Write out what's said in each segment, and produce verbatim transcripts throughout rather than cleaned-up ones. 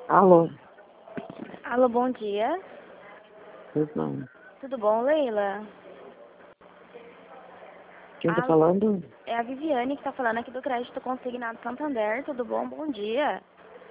Alô? Alô, bom dia. Pois não. Tudo bom, Leila? Quem tá Alô, falando? é a Viviane que tá falando aqui do Crédito Consignado Santander. Tudo bom? Bom dia.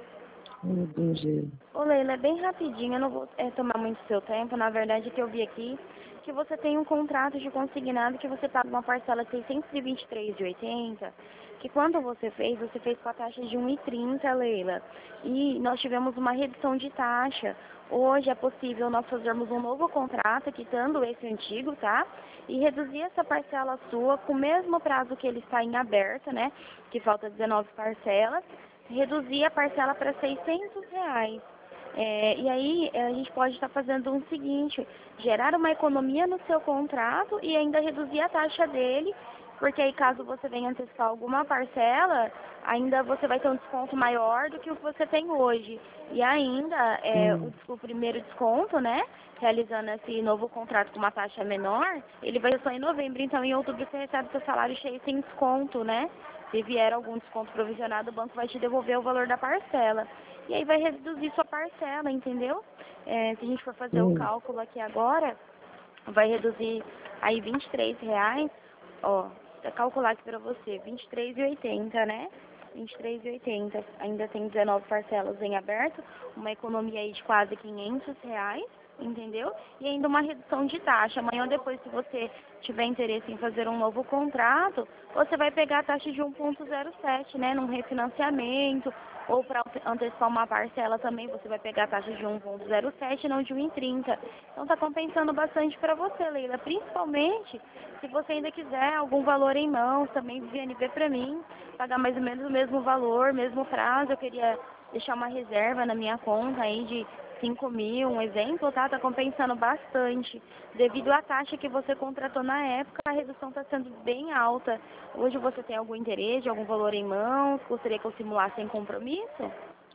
Hum, Bom dia. Ô, Leila, é bem rapidinho, eu não vou é, tomar muito seu tempo. Na verdade, é que eu vi aqui que você tem um contrato de consignado que você paga uma parcela de seiscentos e vinte e três reais e oitenta centavos, que quando você fez, você fez com a taxa de um e trinta, Leila. E nós tivemos uma redução de taxa. Hoje é possível nós fazermos um novo contrato, quitando esse antigo, tá? E reduzir essa parcela sua com o mesmo prazo que ele está em aberto, né? Que falta dezenove parcelas. Reduzir a parcela para seiscentos reais. É, e aí a gente pode estar fazendo o seguinte, gerar uma economia no seu contrato e ainda reduzir a taxa dele, porque aí caso você venha antecipar alguma parcela, ainda você vai ter um desconto maior do que o que você tem hoje. E ainda é, Hum, o, o primeiro desconto, né, realizando esse novo contrato com uma taxa menor, ele vai ser só em novembro, então em outubro você recebe seu salário cheio sem desconto, né? Se vier algum desconto provisionado, o banco vai te devolver o valor da parcela. E aí vai reduzir sua parcela, entendeu? É, se a gente for fazer o hum, cálculo aqui agora, vai reduzir aí vinte e três reais, ó, vou calcular aqui pra você, vinte e três reais e oitenta centavos, né? vinte e três reais e oitenta centavos, ainda tem dezenove parcelas em aberto, uma economia aí de quase quinhentos reais, entendeu? E ainda uma redução de taxa. Amanhã ou depois, se você tiver interesse em fazer um novo contrato, você vai pegar a taxa de um ponto zero sete, né, num refinanciamento, ou para antecipar uma parcela também, você vai pegar a taxa de um ponto zero sete, não de um e trinta. Então está compensando bastante para você, Leila. Principalmente se você ainda quiser algum valor em mãos, também Viviane, vê para mim, pagar mais ou menos o mesmo valor, mesmo prazo. Eu queria deixar uma reserva na minha conta aí de cinco mil, um exemplo, tá? Tá compensando bastante. Devido à taxa que você contratou na época, a redução está sendo bem alta. Hoje você tem algum interesse, algum valor em mãos? Gostaria que eu simulasse sem compromisso?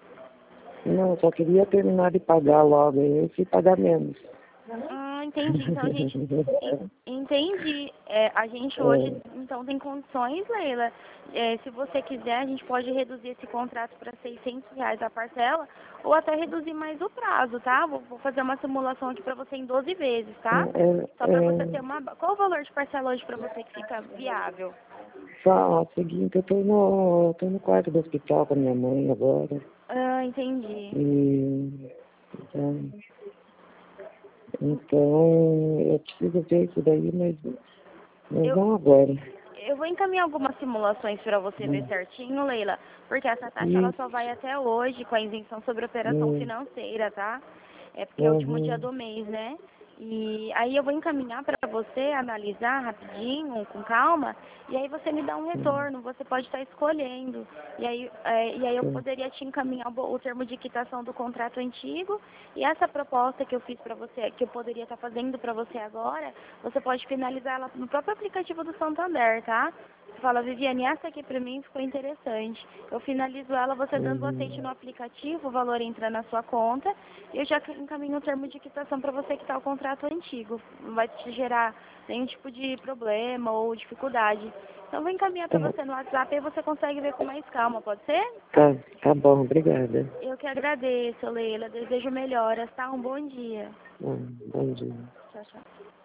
Não, eu só queria terminar de pagar logo esse e pagar menos. Ah, entendi. Então a gente. en- Entendi. É, a gente hoje, É, então, tem condições, Leila. É, se você quiser, a gente pode reduzir esse contrato para seiscentos reais a parcela ou até reduzir mais o prazo, tá? Vou, vou fazer uma simulação aqui para você em doze vezes, tá? Só é, para você ter é, uma. ba- Qual o valor de parcela hoje para você que fica viável? só o seguinte, eu tô no, eu tô no quarto do hospital com a minha mãe agora. Ah, entendi. E então, então eu preciso ver isso daí, mas, mas Eu, não agora. Eu vou encaminhar algumas simulações para você ver Hum, certinho, Leila, porque essa taxa ela Isso. só vai até hoje com a isenção sobre operação Hum, financeira, tá? É porque é o último dia uhum, do mês, né? E aí eu vou encaminhar para você analisar rapidinho, com calma, e aí você me dá um hum, retorno, você pode estar escolhendo. E aí, é, e aí eu sim. poderia te encaminhar o, bo- o termo de quitação do contrato antigo e essa proposta que eu fiz para você, que eu poderia estar fazendo para você agora, você pode finalizar ela no próprio aplicativo do Santander, tá? Você fala, Viviane, essa aqui para mim ficou interessante. Eu finalizo ela, você dando o aceite Uhum. no aplicativo, o valor entra na sua conta e eu já encaminho o termo de quitação para você quitar o contrato antigo. Não vai te gerar nenhum tipo de problema ou dificuldade. Então vou encaminhar para Tá, você no WhatsApp e você consegue ver com mais calma, pode ser? tá, tá bom, obrigada. Eu que agradeço, Leila. Desejo melhoras, tá? Um bom dia. Hum, bom dia. Tchau, tchau.